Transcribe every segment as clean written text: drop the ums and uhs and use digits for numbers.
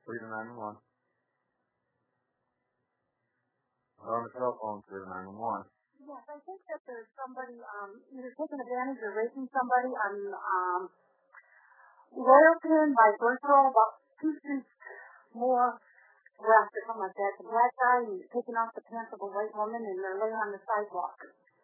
Please to 911. On the cell phone, please to 911. Yes, I think that there's somebody either taking advantage or raping somebody on Royalton by Berthold, about 2 streets more west or something like that. The black guy, and he's taking off the pants of a white woman, and they're laying on the sidewalk.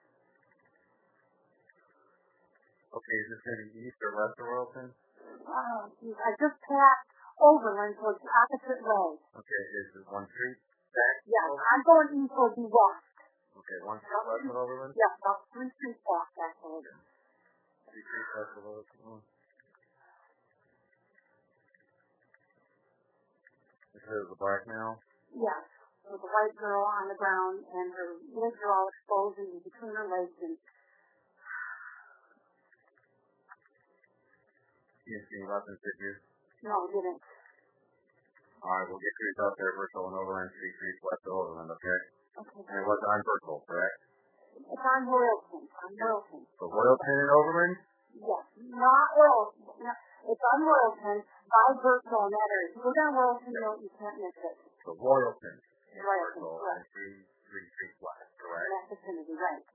Okay, is this heading east or west of Royalton? I just passed Overland towards the opposite way. Okay, is it 1 street back? Yeah, I'm going east towards the west. Okay, 1 street west of Overland? Yeah, about 3 streets back, actually. 3 streets west of Overland. This is the black male? Yes, with a white girl on the ground, and her legs are all exposed and between her legs. And you didn't see any weapons, did you? no, I didn't. Alright, we'll get crews out there, Berthold and Overland, 3 streets west of Overland, okay? Okay. And it was on Berthold, correct? It's on Royalton. So Royalton and Overland? Yes, not Royalton. No, it's on Royalton by Berthold in that area. If you go down Royalton, you can't miss it. So Royalton and Royalton, Berthold correct. and 3 streets west, correct? In that vicinity, right.